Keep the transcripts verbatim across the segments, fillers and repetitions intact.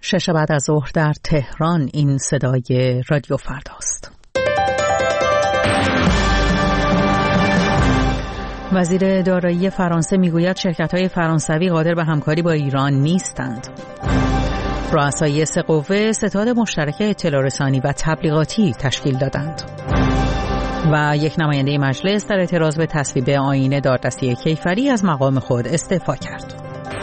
شش بعد از ظهر در تهران. این صدای رادیو فرداست. وزیر دارایی فرانسه میگوید شرکت‌های فرانسوی قادر به همکاری با ایران نیستند. رؤسای سه قوه ستاد مشترک اطلاع رسانی و تبلیغاتی تشکیل دادند. و یک نماینده مجلس در اعتراض به تصویب آیین دادرسی کیفری از مقام خود استعفا کرد.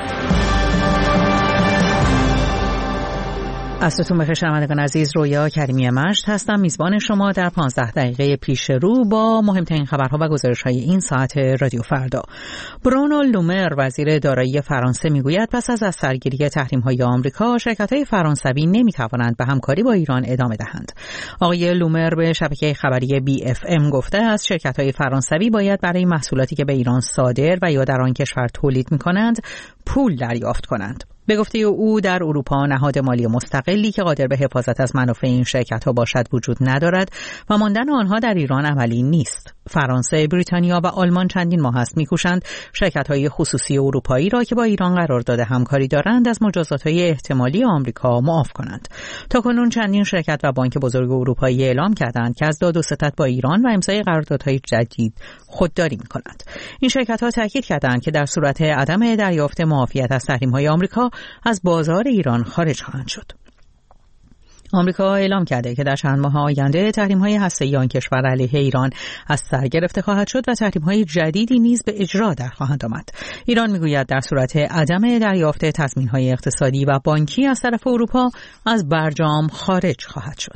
عصرتون بخیر شنوندگان عزیز، رویا کریمی مجد هستم، میزبان شما در پانزده دقیقه پیش رو با مهمترین خبرها و گزارش‌های این ساعت رادیو فردا. برونو لومر وزیر دارایی فرانسه میگوید پس از از سرگیری تحریم‌های آمریکا، شرکت‌های فرانسوی نمی‌توانند به همکاری با ایران ادامه دهند. آقای لومر به شبکه خبری بی اف ام گفته است شرکت‌های فرانسوی باید برای محصولاتی که به ایران صادر و یا در آن کشور تولید می‌کنند پول دریافت کنند. به گفته او در اروپا نهاد مالی مستقلی که قادر به حفاظت از منافع این شرکت‌ها باشد وجود ندارد و ماندن آنها در ایران عملی نیست. فرانسه، بریتانیا و آلمان چندین ماه است می‌کوشند شرکت‌های خصوصی اروپایی را که با ایران قرارداد همکاری دارند از مجازات‌های احتمالی آمریکا معاف کنند. تاکنون چندین شرکت و بانک بزرگ اروپایی اعلام کردند که از داد و ستد با ایران و امضای قراردادهای جدید خودداری می‌کنند. این شرکت‌ها تاکید کردند که در صورت عدم دریافت معافیت از تحریم‌های آمریکا از بازار ایران خارج خواهند شد. آمریکا اعلام کرده که در چند ماه آینده تحریم‌های هسته‌ای آن کشور علیه ایران از سر گرفته خواهد شد و تحریم‌های جدیدی نیز به اجرا در خواهند آمد. ایران می‌گوید در صورت عدم دریافت تضمین‌های اقتصادی و بانکی از طرف اروپا از برجام خارج خواهد شد.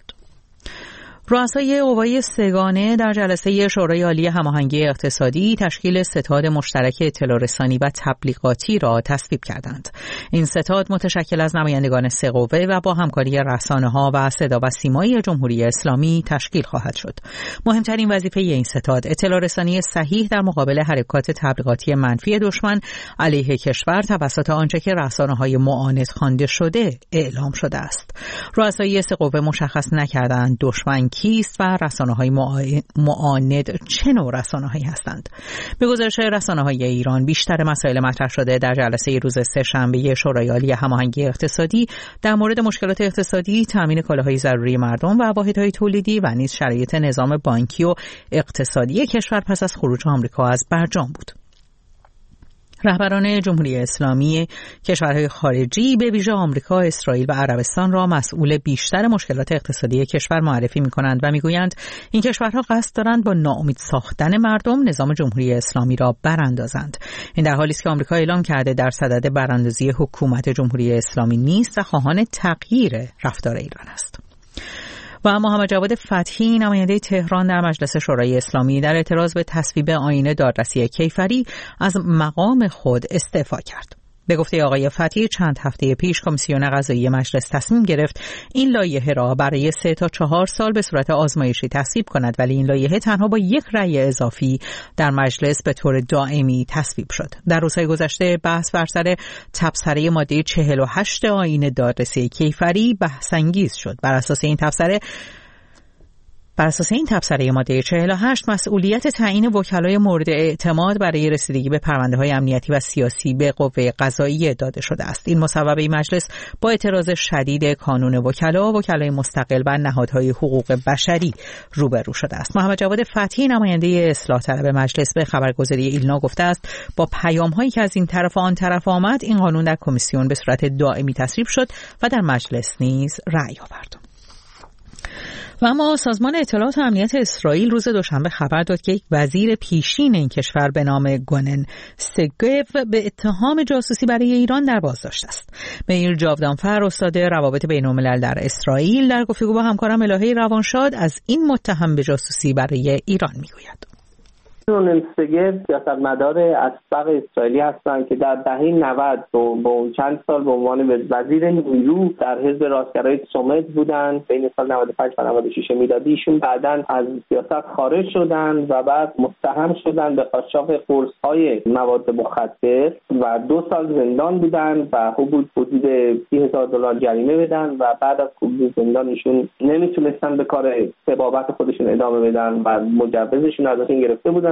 رؤسای قوای سگانه در جلسه شورای عالی هماهنگی اقتصادی تشکیل ستاد مشترک اطلاع رسانی و تبلیغاتی را تصویب کردند. این ستاد متشکل از نمایندگان سه قوه و با همکاری رسانه‌ها و صدا و سیمای جمهوری اسلامی تشکیل خواهد شد. مهمترین وظیفه این ستاد اطلاع رسانی صحیح در مقابل حرکات تبلیغاتی منفی دشمن علیه کشور توسط آنچه که رسانه‌های معاند خوانده شده اعلام شده است. رؤسای سه قوه مشخص نکردند دشمن کیست و رسانه‌های معاند چه نوع رسانه‌هایی هستند. به گزارش رسانه‌های ایران بیشتر مسائل مطرح شده در جلسه روز سه‌شنبه شورای عالی هماهنگی اقتصادی در مورد مشکلات اقتصادی، تامین کالاهای ضروری مردم و واحدهای تولیدی و نیز شرایط نظام بانکی و اقتصادی کشور پس از خروج آمریکا از برجام بود. رهبران جمهوری اسلامی کشورهای خارجی به ویژه آمریکا، اسرائیل و عربستان را مسئول بیشتر مشکلات اقتصادی کشور معرفی می‌کنند و می‌گویند این کشورها قصد دارند با ناامید ساختن مردم نظام جمهوری اسلامی را براندازند. این در حالی است که آمریکا اعلام کرده در صدد براندازی حکومت جمهوری اسلامی نیست و خواهان تغییر رفتار ایران است. و محمد جواد فتحی نماینده تهران در مجلس شورای اسلامی در اعتراض به تصویب آیین دادرسی کیفری از مقام خود استعفا کرد. به گفته آقای فتحی چند هفته پیش کمیسیون قضایی مجلس تصمیم گرفت این لایحه را برای سه تا چهار سال به صورت آزمایشی تصویب کند، ولی این لایحه تنها با یک رأی اضافی در مجلس به طور دائمی تصویب شد. در روزهای گذشته بحث بر سر تبصره ماده چهل و هشت آیین دادرسی کیفری بحث انگیز شد. بر اساس این تبصره بر اساس این تبصره ماده چهل و هشت مسئولیت تعیین وکلای مورد اعتماد برای رسیدگی به پرونده‌های امنیتی و سیاسی به قوه قضاییه داده شده است. این مصوبه مجلس با اعتراض شدید کانون وکلا، وکلای مستقل و نهادهای حقوق بشری روبرو شده است. محمد جواد فتحی نماینده اصلاح طلب مجلس به خبرگزاری ایلنا گفته است با پیام‌هایی که از این طرف و آن طرف آمد این قانون در کمیسیون به صورت دائمی تصویب شد و در مجلس نیز رأی آورد. و اما سازمان اطلاعات و امنیت اسرائیل روز دوشنبه خبر داد که یک وزیر پیشین این کشور به نام گونن سگو به اتهام جاسوسی برای ایران در بازداشت است. میر جاودانفر استاد روابط بین‌الملل در اسرائیل در گفتگو با همکارم الهه روانشاد از این متهم به جاسوسی برای ایران میگوید. گونن سگو سیاستمدار اسبق اسرائیلی هستند که در دهه نود با اون چند سال به عنوان وزیر نیرو در حزب راستگرای صمد بودند بین سال نود و پنج و نود و شش میلادی. ایشون بعداً از سیاست خارج شدند و بعد متهم شدند به قاچاق قرص‌های مواد مخدر و دو سال زندان بودند و حدود حدود سی هزار دلار جریمه بدن و بعد از خروج زندان ایشون نمیتونستن به کار طبابت خودشون ادامه بدن و مجوزشون ازشون گرفته بودن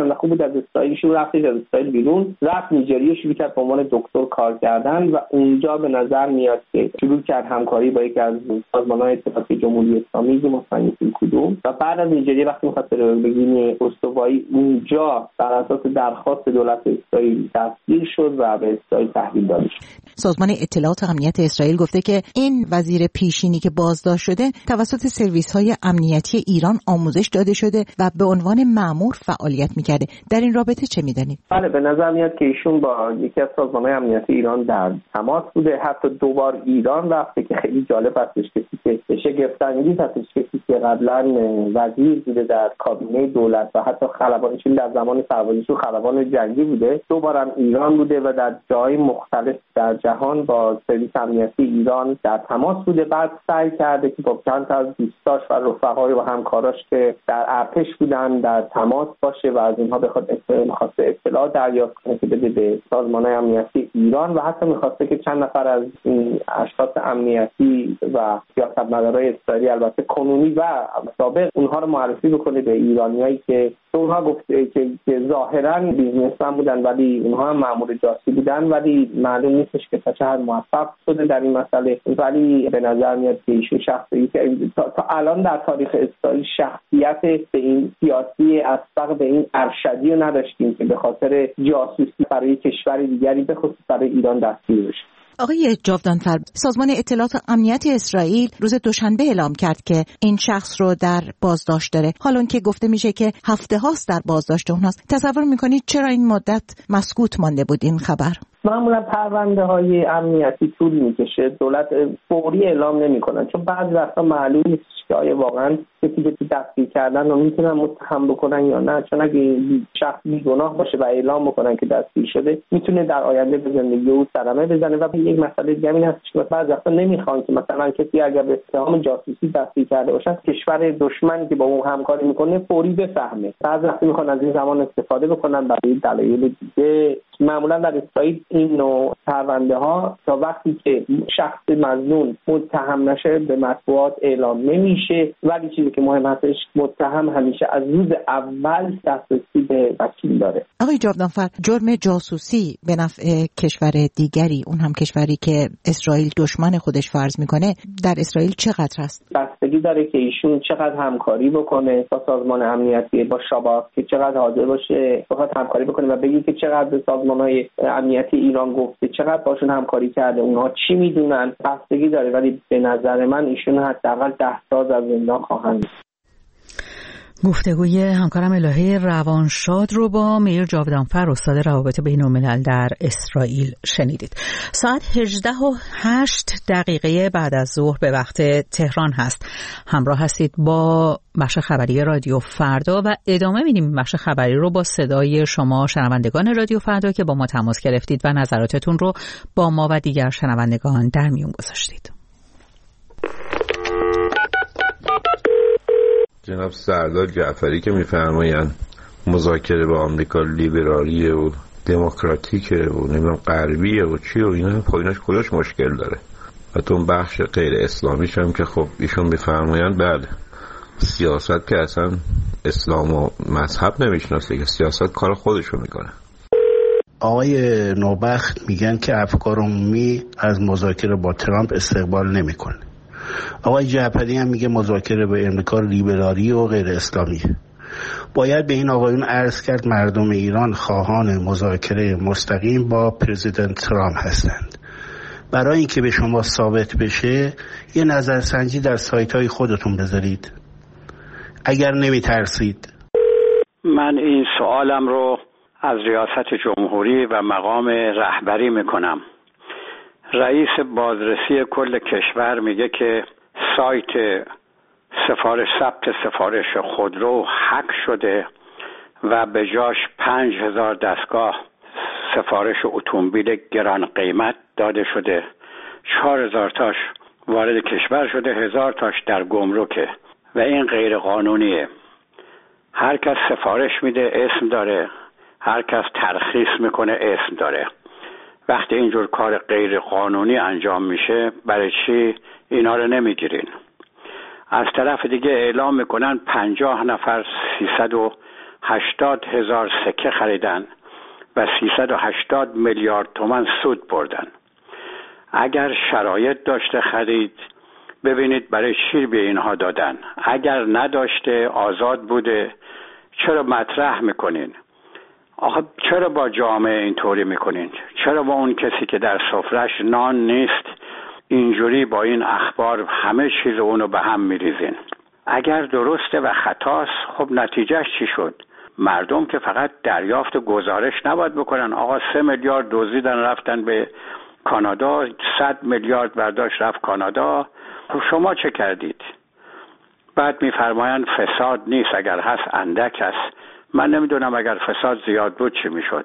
کردن و خوب بود از اسرائیلشون رفتش از اسرائیل بیرون، رفت نیجریه شروع کرد به عنوان دکتر کار کردن و اونجا به نظر میاد که شروع کرد همکاری با یکی از سازمان‌های اتحادیه جمهوری اسلامی که مطمئن کدوم، و بعد از نیجریه وقتی می‌خواست به گینه استوایی اونجا بر اساس درخواست دولت اسرائیل دستگیر شد و به اسرائیل تحویل داده شد. سازمان اطلاعات امنیت اسرائیل گفته که این وزیر پیشینی که بازداشت شده توسط سرویس‌های امنیتی ایران آموزش داده شده و به عنوان مأمور فعالیت می‌کرده. در این رابطه چه می‌دانید؟ بله، به نظر میاد که ایشون با یکی از سازمان‌های امنیتی ایران در تماس بوده، حتی دو بار ایران رفته که خیلی جالب هستش که شگفت‌انگیز هستش که قبلا وزیر بوده در کابینه دولت و حتی خلبانشون در زمان سربازیشون خلبان جنگی بوده، دو بارم ایران بوده و در جای مختلف در جهان با سرویس امنیتی ایران در تماس بوده. بعد سعی کرده که با چند تا از دوستاش و رفقای و همکاراش که در ارتش بودن در تماس باشه و از اینها بخواد می‌خواسته اطلاع دریافت کنه که بده به سازمان‌های امنیتی ایران و حتی می‌خواسته که چند نفر از این اشخاص امنیتی و سیاستمدارای اسرائیلی البته کنونی و سابق اونها رو معرفی بکنه به ایرانیایی که اونها گفته که, که ظاهراً بیزنسمن بودن ولی اونها هم مأمور جاسوسی بودن، ولی معلوم نیستش که تا چه حد موفق شده در این مسئله. ولی به نظر میاد که ایشون شخصی که تا, تا الان در تاریخ اسرائیل شخصیت به این سیاسی اسبق به این ارشدی رو نداشتیم که به خاطر جاسوسی برای کشور دیگری به خصوص برای ایران دستگیر بشه. آقای جاودانفر، سازمان اطلاعات امنیت اسرائیل روز دوشنبه اعلام کرد که این شخص رو در بازداشت داره، حالا که گفته میشه که هفته هاست در بازداشت اونهاست. تصور میکنید چرا این مدت مسکوت مانده بود این خبر؟ معمولا پرونده های امنیتی طول میکشه، دولت فوری اعلام نمیکنن، چون بعضی وقتا معلوم نیست که آیا واقعا کسی که دستگیر کردن رو میتونن متهم بکنن یا نه، چون اگه شخص بیگناه باشه و اعلام بکنن که دستگیر شده میتونه در آینده به زندگی او صدمه بزنه. و یک مسئله دیگه این هست که بعضی وقتا نمیخوان که مثلا کسی اگر به اتهام جاسوسی دستگیر کرده باشه کشور دشمنی که با اون همکاری میکنه فوری بفهمه. بعضی وقتا میخوان از این زمان استفاده بکنن برای دلایل دیگه. معمولا در اسرائیل این نوع پرونده ها تا وقتی که شخص مظنون متهم نشه به مطبوعات اعلام نمیشه، ولی چیزی که مهم هستش متهم همیشه از روز اول دسترسی به وکیل داره. آقای جاودانفر، جرم جاسوسی به نفع کشور دیگری، اون هم کشوری که اسرائیل دشمن خودش فرض میکنه، در اسرائیل چقدر است؟ بستگی داره که ایشون چقدر همکاری بکنه با سازمان امنیتی، با شاباک، که چقدر حاضر باشه بخواد همکاری بکنه و بگی که چقدر سازمان‌های امنیتی ایران گفته چقدر باشون همکاری کرده، اونها چی میدونن، بستگی داره. ولی به نظر من ایشون حداقل ده سال از زندان خواهند. گفتگوی همکارم الهه روانشاد رو با میر جاودانفر استاد روابط بین‌الملل در اسرائیل شنیدید. ساعت هجده و هشت دقیقه بعد از ظهر به وقت تهران هست. همراه هستید با بخش خبری رادیو فردا و ادامه میدیم بخش خبری رو با صدای شما شنوندگان رادیو فردا که با ما تماس گرفتید و نظراتتون رو با ما و دیگر شنوندگان در میون گذاشتید. جناب سردار جعفری که میفرمایند مذاکره با آمریکا لیبرالیه و دموکراتیکه و نمیدونم غربیه و چی و اینا، خب ایناش کلاش مشکل داره. و تو بخش غیر اسلامیش هم که خب ایشون میفرمایند بله سیاست که اصلا اسلام و مذهب نمیشناسه، که سیاست کار خودشو میکنه. آقای نوبخت میگن که افکار عمومی از مذاکره با ترامپ استقبال نمیکنه. آقای جعفری هم میگه مذاکره با امریکا لیبرالی و غیر اسلامیه. باید به این آقایون عرض کرد مردم ایران خواهان مذاکره مستقیم با پرزیدنت ترامپ هستند. برای اینکه به شما ثابت بشه یه نظرسنجی در سایت های خودتون بذارید اگر نمیترسید. من این سوالم رو از ریاست جمهوری و مقام رهبری میکنم. رئیس بازرسی کل کشور میگه که سایت سفارش ثبت سفارش خودرو هک شده و به جاش پنج هزار دستگاه سفارش اتومبیل گران قیمت داده شده، چهار هزار تاش وارد کشور شده، هزار تاش در گمرکه و این غیر قانونیه. هر کس سفارش میده اسم داره، هر کس ترخیص میکنه اسم داره. وقتی اینجور کار غیر قانونی انجام میشه برای چی اینا رو نمیگیرین؟ از طرف دیگه اعلام میکنن پنجاه نفر سیصد و هشتاد هزار سکه خریدن و سیصد و هشتاد میلیارد تومان سود بردن. اگر شرایط داشته خرید، ببینید برای چی به اینها دادن. اگر نداشته، آزاد بوده، چرا مطرح میکنین؟ آخه چرا با جامعه اینطوری میکنین؟ چرا با اون کسی که در سفرش نان نیست اینجوری با این اخبار همه چیز اونو به هم میریزین؟ اگر درسته و خطاست، خب نتیجهش چی شد؟ مردم که فقط دریافت گزارش نباید بکنن آقا سه میلیارد دزدیدن رفتن به کانادا، صد میلیارد برداشت رفت کانادا، خب شما چه کردید؟ بعد میفرمایند فساد نیست، اگر هست اندک است. من نمیدونم اگر فساد زیاد بود چی میشد.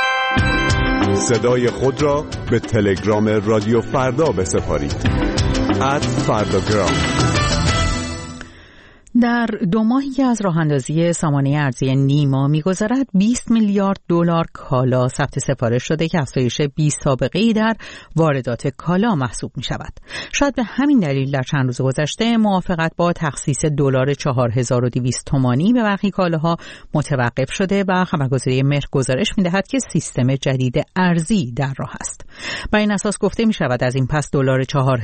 صدای خود را به تلگرام رادیو فردا بسپارید. ات فرداگرام. در دو ماهی که از راه اندازی سامانه ارزی نیما می‌گذرد، بیست میلیارد دلار کالا ثبت سفارش شده که افزایش بی سابقه‌ای در واردات کالا محسوب می‌شود. شاید به همین دلیل در چند روز گذشته موافقت با تخصیص دلار چهار هزار و دویست تومانی به برخی کالاها متوقف شده و خبرگزاری مهر گزارش می‌دهد که سیستم جدید ارزی در راه است. بر این اساس گفته می‌شود از این پس دلار چهار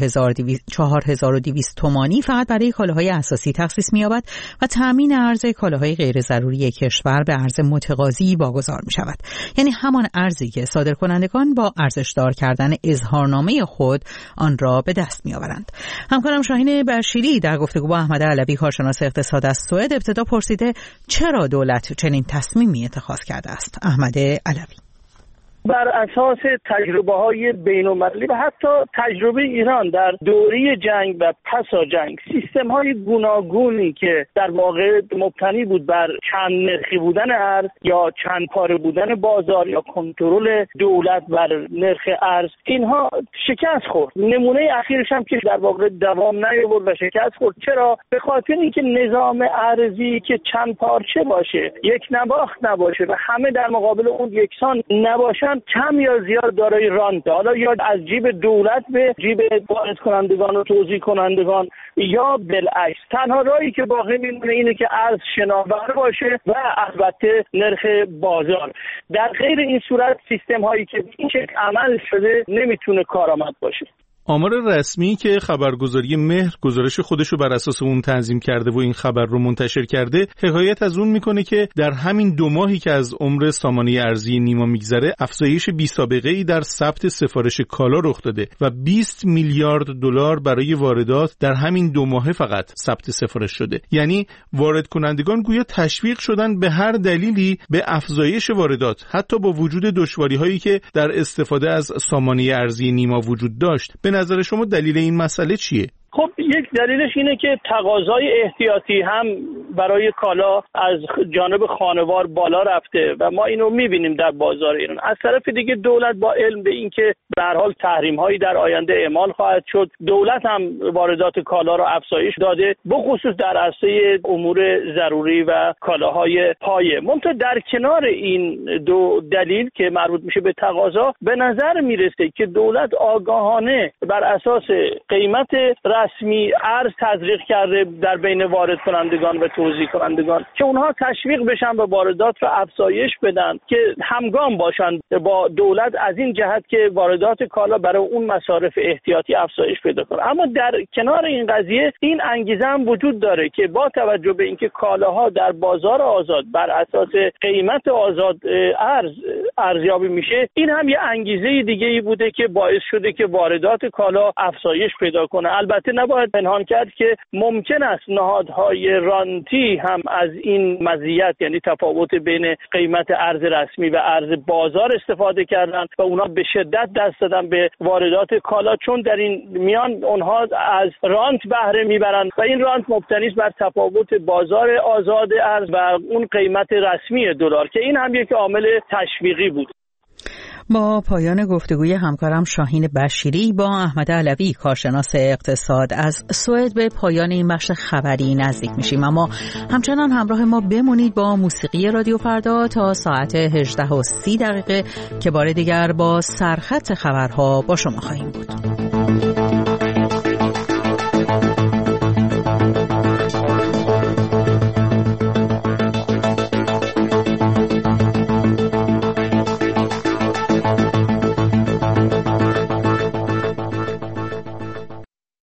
هزار و دویست تومانی فقط برای کالاهای اساسی تخصیص می‌یابد و تامین ارز کالاهای غیر ضروری کشور به ارز متقاضی واگذار می شود. یعنی همان ارزی که صادرکنندگان با ارزشدار کردن اظهارنامه خود آن را به دست می آورند. همکارم شاهین بشیری در گفتگو با احمد علوی کارشناس اقتصاد از سوئد ابتدا پرسیده چرا دولت چنین تصمیمی اتخاذ کرده است. احمد علوی: بر اساس تجربه های بین المللی و حتی تجربه ایران در دوره جنگ و پسا جنگ، سیستم های گوناگونی که در واقع مبتنی بود بر چند نرخی بودن ارز یا چند پاره بودن بازار یا کنترل دولت بر نرخ ارز، اینها شکست خورد. نمونه اخیرش هم که در واقع دوام نیاورد و شکست خورد. چرا؟ به خاطر اینکه نظام ارزی که چند پارچه باشه، یک نواخت نباشه و همه در مقابل اون یکسان نباشن، کم یا زیاد دارای رانت، حالا یا از جیب دولت به جیب وارد کنندگان و توزیع کنندگان یا بالعکس. تنها راهی که باقی میمونه اینه که ارز شناور باشه و البته نرخ بازار. در غیر این صورت سیستم هایی که این شکل عمل شده نمیتونه کارآمد باشه. آمار رسمی که خبرگزاری مهر گزارش خودشو بر اساس اون تنظیم کرده و این خبر رو منتشر کرده، حکایت از اون میکنه که در همین دو ماهی که از عمر سامانه ارزی نیما میگذره، افزایش بی سابقه ای در ثبت سفارش کالا رخ داده و بیست میلیارد دلار برای واردات در همین دو ماه فقط ثبت سفارش شده. یعنی وارد کنندگان گویا تشویق شدن به هر دلیلی به افزایش واردات، حتی با وجود دشواری‌هایی که در استفاده از سامانه ارزی نیما وجود داشت. به نظر شما دلیل این مسئله چیه؟ خب یک دلیلش اینه که تقاضای احتیاطی هم برای کالا از جانب خانوار بالا رفته و ما اینو میبینیم در بازار ایران. از طرف دیگه دولت با علم به این که به هر حال تحریم هایی در آینده اعمال خواهد شد، دولت هم واردات کالا را افزایش داده، بخصوص در عرصه امور ضروری و کالاهای پایه. منتها در کنار این دو دلیل که مربوط میشه به تقاضا، به نظر میرسه که دولت آگاهانه بر اساس قیمت رسمی ارز تزریق کرده در بین وارد کنندگان و توزیع کنندگان که اونها تشویق بشن و واردات را افزایش بدن، که همگام باشن با دولت از این جهت که واردات کالا برای اون مصارف احتیاطی افزایش پیدا کنه. اما در کنار این قضیه این انگیزه هم وجود داره که با توجه به اینکه کالاها در بازار آزاد بر اساس قیمت آزاد ارز ارزیابی میشه، این هم یه انگیزه دیگه ای بوده که باعث شده که واردات کالا افزایش پیدا کنه. البته نباید پنهان کرد که ممکن است نهادهای رانتی هم از این مزیت، یعنی تفاوت بین قیمت ارز رسمی و ارز بازار استفاده کردن و اونا به شدت دست دادن به واردات کالا، چون در این میان اونها از رانت بهره میبرند و این رانت مبتنی است بر تفاوت بازار آزاد ارز و اون قیمت رسمی دلار، که این هم یک عامل تشویقی بود. با پایان گفتگوی همکارم شاهین بشیری با احمد علوی کارشناس اقتصاد از سوئد به پایان این بخش خبری نزدیک میشیم، اما همچنان همراه ما بمونید با موسیقی رادیو فردا تا ساعت هجده و سی دقیقه که بار دیگر با سرخط خبرها با شما خواهیم بود.